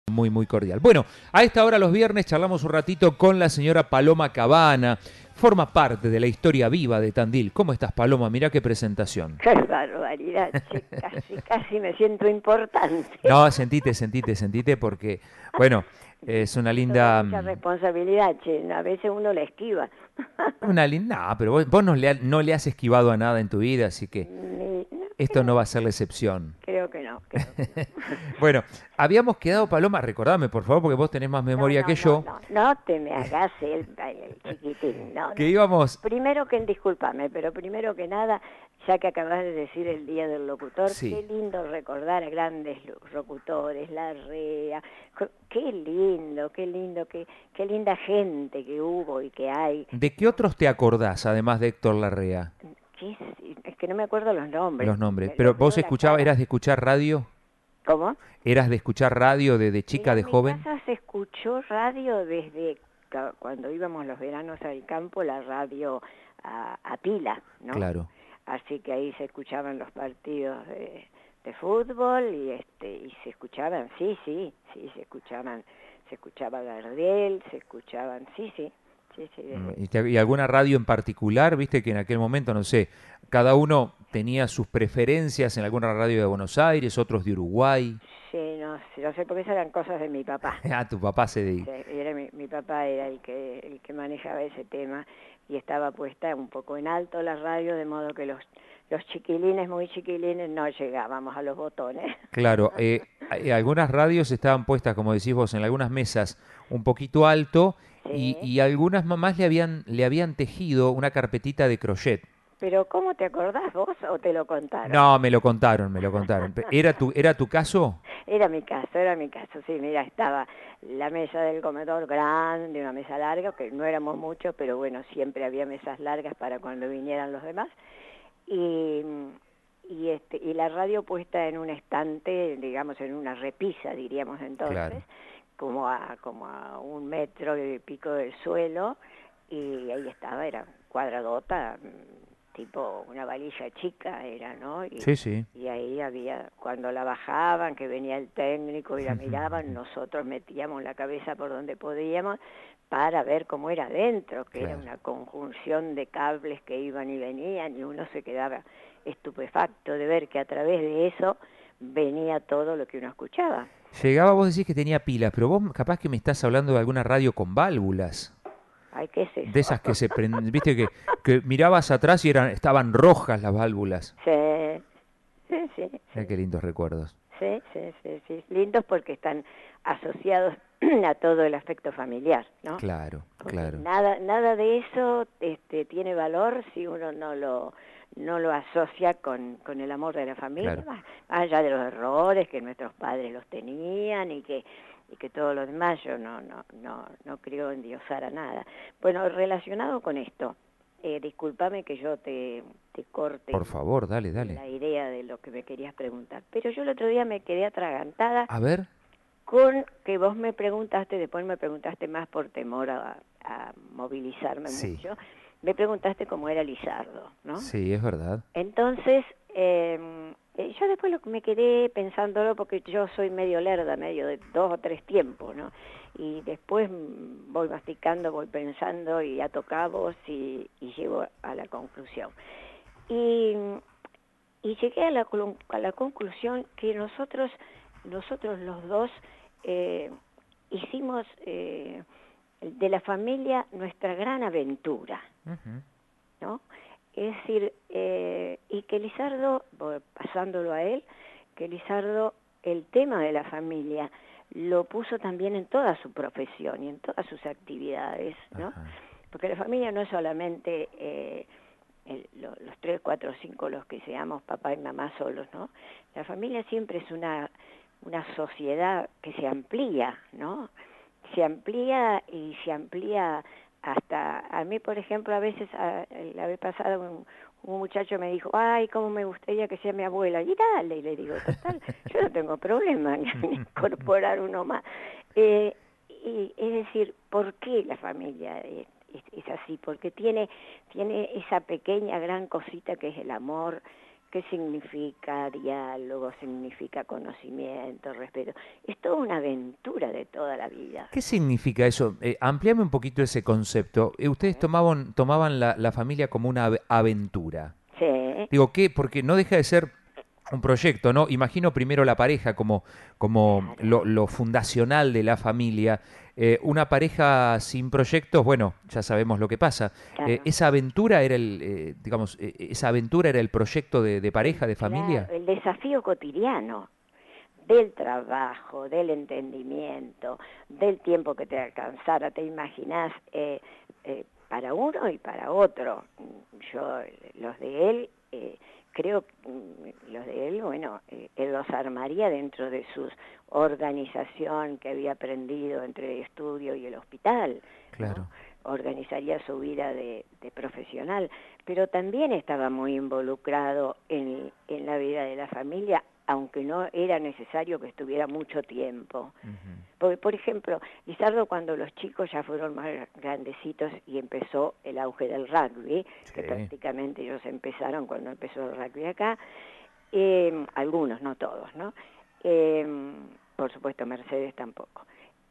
Muy, muy cordial. Bueno, a esta hora los viernes charlamos un ratito con la señora Paloma Cabana. Forma parte de la historia viva de Tandil. ¿Cómo estás, Paloma? Mirá qué presentación. Qué barbaridad, che, casi me siento importante. No, sentite, porque, bueno, es una Eso da linda... mucha responsabilidad, che, a veces uno la esquiva. No, pero vos no le has esquivado a nada en tu vida, así que No, esto no va a ser la excepción. creo que no, creo que no. Bueno, habíamos quedado, Paloma, recordame, por favor, porque vos tenés más No, memoria no, que no, yo, no, no te me hagas el chiquitín, no, que no. íbamos... Primero que, discúlpame, pero primero que nada, ya que acabas de decir el Día del Locutor, qué Sí. lindo recordar a grandes locutores, Larrea, qué lindo, qué linda gente que hubo y que hay. ¿De qué otros te acordás, además de Héctor Larrea? Es que no me acuerdo los nombres, Los nombres. me Pero los veo vos la escuchabas, cara. eras de escuchar radio, ¿Cómo? eras de escuchar radio de chica, Mira, de en mi joven. casa se escuchó radio desde cuando íbamos los veranos al campo, la radio a pila, ¿no? Claro. Así que ahí se escuchaban los partidos de fútbol y se escuchaban, sí, se escuchaba Gardel, se escuchaban, sí, desde... ¿Y alguna radio en particular? Viste que en aquel momento, no sé, cada uno tenía sus preferencias en alguna radio de Buenos Aires, otros de Uruguay. Sí, no sé, porque esas eran cosas de mi papá. Ah, tu papá se dedica. Sí, era mi papá era el que manejaba ese tema y estaba puesta un poco en alto la radio, de modo que los chiquilines, muy chiquilines, no llegábamos a los botones. Claro, algunas radios estaban puestas, como decís vos, en algunas mesas un poquito alto Sí, y algunas mamás le habían tejido una carpetita de crochet. pero ¿cómo te acordás vos o te lo contaron? No, me lo contaron, me lo contaron. ¿Era tu caso? Era mi caso, sí, mira, estaba la mesa del comedor grande, una mesa larga, que no éramos muchos, pero bueno, siempre había mesas largas para cuando vinieran los demás, y, y la radio puesta en un estante, digamos, en una repisa, diríamos entonces, Claro. como a 1 metro y pico del suelo, y ahí estaba, era cuadradota, tipo una valilla chica era, ¿no? Sí, sí. Y ahí había, cuando la bajaban, que venía el técnico y la miraban, nosotros metíamos la cabeza por donde podíamos para ver cómo era adentro, que era Claro. una conjunción de cables que iban y venían, y uno se quedaba estupefacto de ver que a través de eso venía todo lo que uno escuchaba. Llegaba, vos decís que tenía pilas, pero vos capaz que me estás hablando de alguna radio con válvulas. Ay, ¿qué es De eso? esas que se prenden, viste que mirabas atrás y estaban rojas las válvulas. Sí, sí, Mira qué lindos recuerdos. sí, lindos porque están asociados a todo el aspecto familiar, ¿no? Claro, Porque claro. nada de eso tiene valor si uno no lo asocia con el amor de la familia, Claro. más allá de los errores que nuestros padres los tenían y que todo lo demás. Yo no creo endiosar a nada. Bueno, relacionado con esto, discúlpame que yo te corte Por favor, dale, dale. la idea de lo que me querías preguntar, pero yo el otro día me quedé atragantada A ver. con que vos me preguntaste, después me preguntaste más por temor a movilizarme Sí, mucho, me preguntaste cómo era Lizardo, ¿no? sí, es verdad. Entonces, yo después me quedé pensándolo porque yo soy medio lerda, medio de 2 o 3 tiempos, ¿no? Y después voy masticando, voy pensando y ato cabos y llego a la conclusión. Y, y llegué a la conclusión que nosotros los dos hicimos de la familia nuestra gran aventura, Ujú. ¿no? Es decir, y que Lizardo, pasándolo a él, que Lizardo el tema de la familia lo puso también en toda su profesión y en todas sus actividades, ¿no? Ajá. Porque la familia no es solamente los 3, 4, 5 los que seamos papá y mamá solos, ¿no? La familia siempre es una sociedad que se amplía, ¿no? Se amplía y se amplía hasta, a mí por ejemplo a veces, la vez pasada un muchacho me dijo, ay, cómo me gustaría que sea mi abuela, y dale, y le digo, total, yo no tengo problema en incorporar uno más. Y es decir, ¿por qué la familia es así? Porque tiene esa pequeña gran cosita que es el amor, ¿Qué significa diálogo? Significa conocimiento, respeto. Es toda una aventura de toda la vida. ¿Qué significa eso? Amplíame un poquito ese concepto. Ustedes tomaban la familia como una aventura. Sí, Digo, ¿qué? Porque no deja de ser un proyecto, ¿no? Imagino primero la pareja como claro, lo fundacional de la familia. Una pareja sin proyectos, bueno, ya sabemos lo que pasa. claro. Esa aventura era digamos, esa aventura era el proyecto de pareja, de Claro, familia. el desafío cotidiano del trabajo, del entendimiento, del tiempo que te alcanzara, te imaginás, para uno y para otro. Yo, los de él, creo, los de él, bueno, él los armaría dentro de su organización que había aprendido entre el estudio y el hospital, ¿no? Claro. Organizaría su vida de profesional, pero también estaba muy involucrado en la vida de la familia, aunque no era necesario que estuviera mucho tiempo. Ujú. Porque, por ejemplo, Lizardo, cuando los chicos ya fueron más grandecitos y empezó el auge del rugby, que Sí, prácticamente ellos empezaron cuando empezó el rugby acá, algunos, no todos, ¿no? Por supuesto, Mercedes tampoco.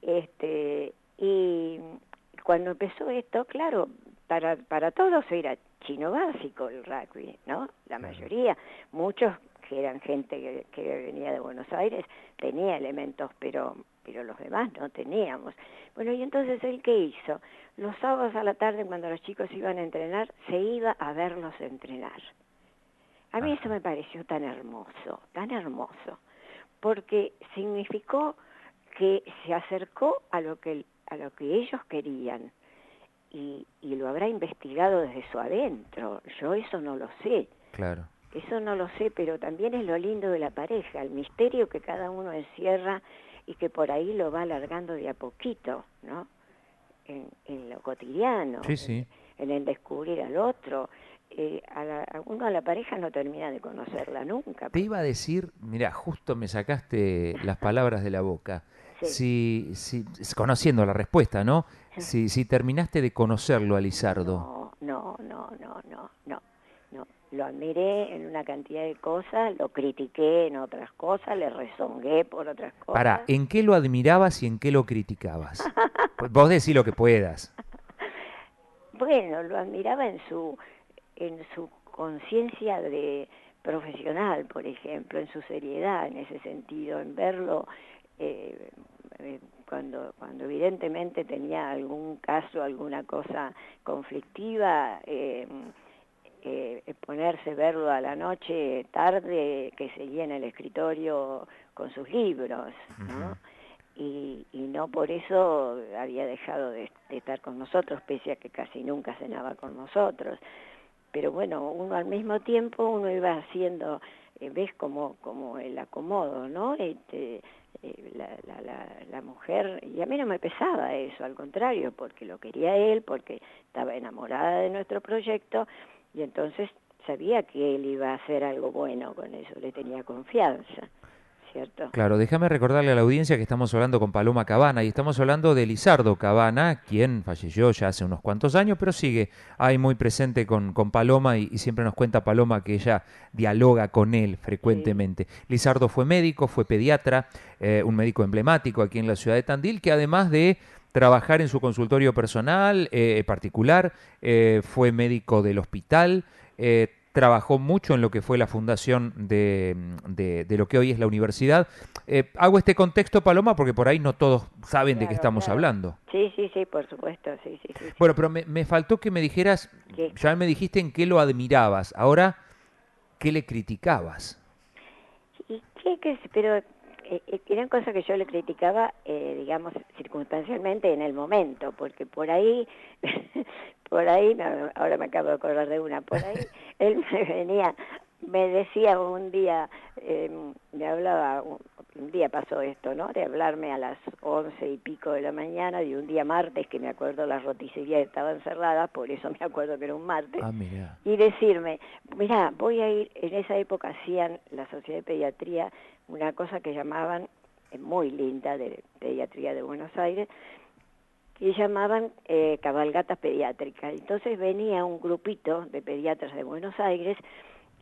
Y cuando empezó esto, claro, para todos era chino básico el rugby, ¿no? La claro. mayoría, muchos que eran gente que venía de Buenos Aires, tenía elementos, pero los demás no teníamos. Bueno, y entonces él, ¿qué hizo? Los sábados a la tarde, cuando los chicos iban a entrenar, se iba a verlos entrenar. A mí eso Ajá. me pareció tan hermoso, porque significó que se acercó a lo que ellos querían y lo habrá investigado desde su adentro. Yo eso no lo sé. Claro. Eso no lo sé, pero también es lo lindo de la pareja, el misterio que cada uno encierra y que por ahí lo va alargando de a poquito, ¿no? En lo cotidiano, Sí, sí. en el descubrir al otro. Uno a la pareja no termina de conocerla nunca. Te iba a decir, mira, justo me sacaste las palabras de la boca. Sí. Conociendo la respuesta, ¿no? Si terminaste de conocerlo a Lizardo. No, no, no, no, no, no, no. Lo admiré en una cantidad de cosas, lo critiqué en otras cosas, le rezongué por otras Pará, cosas. ¿en qué lo admirabas y en qué lo criticabas? Pues vos decís lo que puedas. Bueno, lo admiraba en su conciencia de profesional, por ejemplo, en su seriedad en ese sentido, en verlo eh, cuando evidentemente tenía algún caso, alguna cosa conflictiva, ponerse verlo a la noche tarde que seguía en el escritorio con sus libros, Ujú. ¿no? Y no por eso había dejado de estar con nosotros, pese a que casi nunca cenaba con nosotros. Pero bueno, uno al mismo tiempo, uno iba haciendo, ves como el acomodo, ¿no? La mujer, y a mí no me pesaba eso, al contrario, porque lo quería él, porque estaba enamorada de nuestro proyecto, y entonces sabía que él iba a hacer algo bueno con eso, le tenía confianza, ¿cierto? Claro, déjame recordarle a la audiencia que estamos hablando con Paloma Cabana y estamos hablando de Lizardo Cabana, quien falleció ya hace unos cuantos años, pero sigue ahí muy presente con Paloma y siempre nos cuenta Paloma que ella dialoga con él Sí, frecuentemente. Lizardo fue médico, fue pediatra, un médico emblemático aquí en la ciudad de Tandil, que además de trabajar en su consultorio personal, particular, fue médico del hospital, trabajó mucho en lo que fue la fundación de lo que hoy es la universidad. Hago este contexto, Paloma, porque por ahí no todos saben de qué claro, estamos claro. hablando. Sí, sí, sí, por supuesto, sí, sí, sí, sí. Bueno, pero me faltó que me dijeras, ¿Qué? ya me dijiste en qué lo admirabas, ahora, ¿qué le criticabas? ¿Y pero eran cosas que yo le criticaba, digamos, circunstancialmente en el momento, porque por ahí, por ahí, no, ahora me acabo de acordar de una, por ahí él me decía un día, me hablaba, un día pasó esto, ¿no? De hablarme a las 11 y pico de la mañana de un día martes, que me acuerdo las roticerías estaban cerradas, por eso me acuerdo que era un martes, Ah, mira. y decirme, mira, voy a ir, en esa época hacían la Sociedad de Pediatría una cosa que llamaban, muy linda, de Pediatría de Buenos Aires, que llamaban cabalgatas pediátricas. Entonces venía un grupito de pediatras de Buenos Aires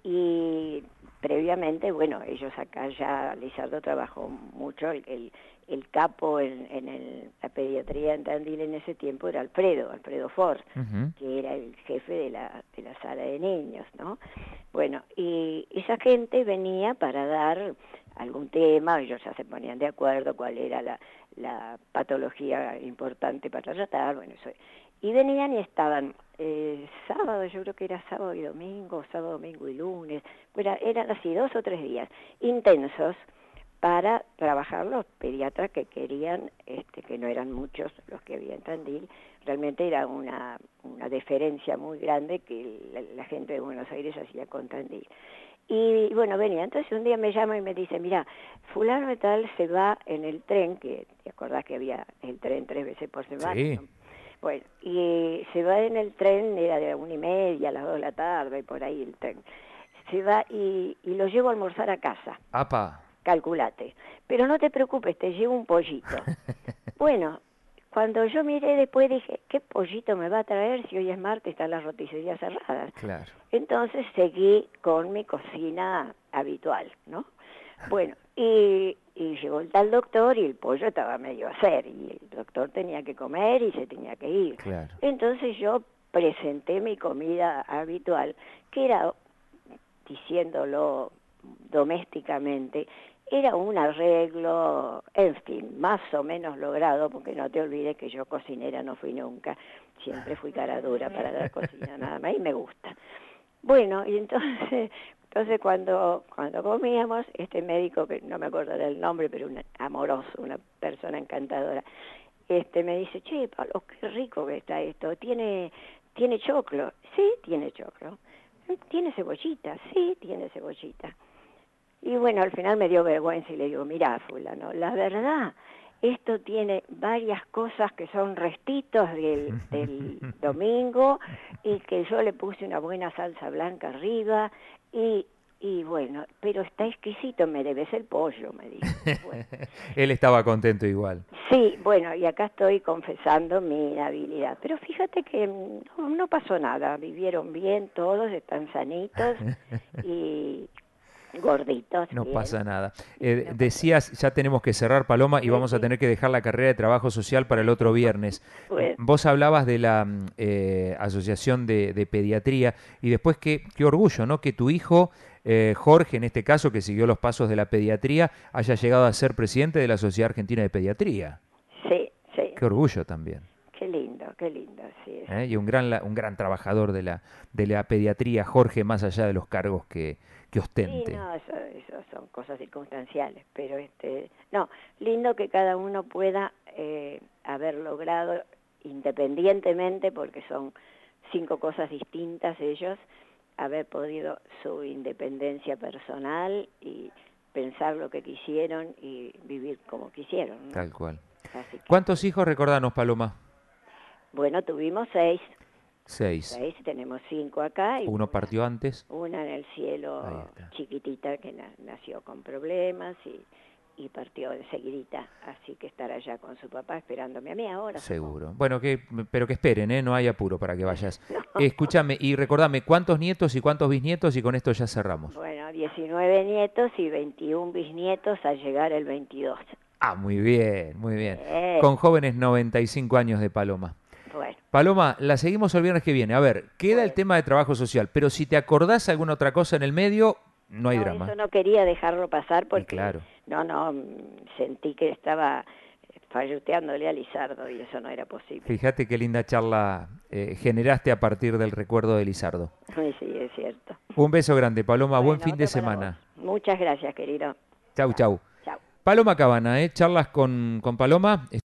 Y previamente, bueno, ellos acá ya, Lizardo trabajó mucho, el capo en la pediatría en Tandil en ese tiempo era Alfredo Ford, que era el jefe de la sala de niños, ¿no? Bueno, y esa gente venía para dar algún tema, ellos ya se ponían de acuerdo cuál era la patología importante para tratar, bueno, eso. Y venían y estaban sábado, yo creo que era sábado y domingo, sábado, domingo y lunes, bueno, eran así 2 o 3 días intensos para trabajar los pediatras que querían, que no eran muchos los que había en Tandil, realmente era una deferencia muy grande que la gente de Buenos Aires hacía con Tandil. Y bueno, venía, entonces un día me llama y me dice, mira, fulano de tal se va en el tren, que te acordás que había el tren 3 veces por semana, Sí. ¿no? Bueno, y se va en el tren, era de 1:30, a las 2 de la tarde, por ahí el tren. Se va y lo llevo a almorzar a casa. Apa. Calculate. Pero no te preocupes, te llevo un pollito. Bueno, cuando yo miré después dije, ¿qué pollito me va a traer si hoy es martes y están las roticerías cerradas? Claro. Entonces seguí con mi cocina habitual, ¿no? Bueno, y llegó el tal doctor y el pollo estaba medio a hacer, y el doctor tenía que comer y se tenía que ir. Claro. Entonces yo presenté mi comida habitual, que era, diciéndolo domésticamente, era un arreglo, en fin, más o menos logrado, porque no te olvides que yo cocinera no fui nunca, siempre fui cara dura para la cocina nada más, y me gusta. Bueno, y entonces cuando comíamos, este médico, que no me acuerdo del nombre, pero un amoroso, una persona encantadora, me dice, che, Pablo, qué rico que está esto, ¿tiene choclo? Sí, tiene choclo. ¿Tiene cebollita? Sí, tiene cebollita. Y bueno, al final me dio vergüenza y le digo, mirá, fulano, la verdad, esto tiene varias cosas que son restitos del domingo y que yo le puse una buena salsa blanca arriba y bueno, pero está exquisito, me debes el pollo, me dice. Bueno. Él estaba contento igual. Sí, bueno, y acá estoy confesando mi inhabilidad, pero fíjate que no pasó nada, vivieron bien todos, están sanitos y gorditos. No bien. pasa nada. Decías, ya tenemos que cerrar, Paloma, y vamos a tener que dejar la carrera de trabajo social para el otro viernes. Bueno. Vos hablabas de la Asociación de Pediatría y después qué orgullo, ¿no? Que tu hijo, Jorge, en este caso, que siguió los pasos de la pediatría, haya llegado a ser presidente de la Sociedad Argentina de Pediatría. Sí, sí. Qué orgullo también. Qué lindo, sí. Y un gran trabajador de la pediatría, Jorge, más allá de los cargos que ostente. Sí, no, eso son cosas circunstanciales, pero no, lindo que cada uno pueda haber logrado independientemente, porque son 5 cosas distintas ellos, haber podido su independencia personal y pensar lo que quisieron y vivir como quisieron, ¿no? Tal cual. Así que, ¿Cuántos hijos recordanos, Paloma? bueno, tuvimos 6. 6. Tenemos 5 acá. Y Uno partió antes. Una en el cielo, chiquitita, que nació con problemas y partió enseguidita, así que estará allá con su papá esperándome a mí ahora. Seguro. Bueno, pero que esperen, ¿eh? No hay apuro para que vayas. No. Escúchame y recordame, ¿cuántos nietos y cuántos bisnietos? Y con esto ya cerramos. Bueno, 19 nietos y 21 bisnietos al llegar el 22. Ah, muy bien, muy bien. Con jóvenes 95 años de Paloma. Bueno. Paloma, la seguimos el viernes que viene. A ver, queda el tema de trabajo social, pero si te acordás alguna otra cosa en el medio, no hay drama. Eso no quería dejarlo pasar porque claro. no, sentí que estaba falluteándole a Lizardo y eso no era posible. Fíjate qué linda charla generaste a partir del recuerdo de Lizardo. Sí, es cierto. Un beso grande, Paloma. Bueno, buen fin de semana. Muchas gracias, querido. Chau. Chau. Paloma Cabana, charlas con Paloma.